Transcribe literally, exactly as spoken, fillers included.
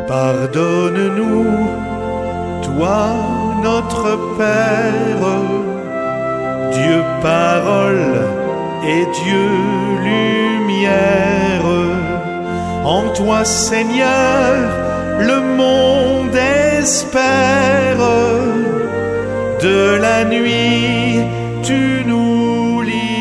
Pardonne-nous, toi notre Père, Dieu parole et Dieu lumière. En toi Seigneur, le monde espère. De la nuit, tu nous libères.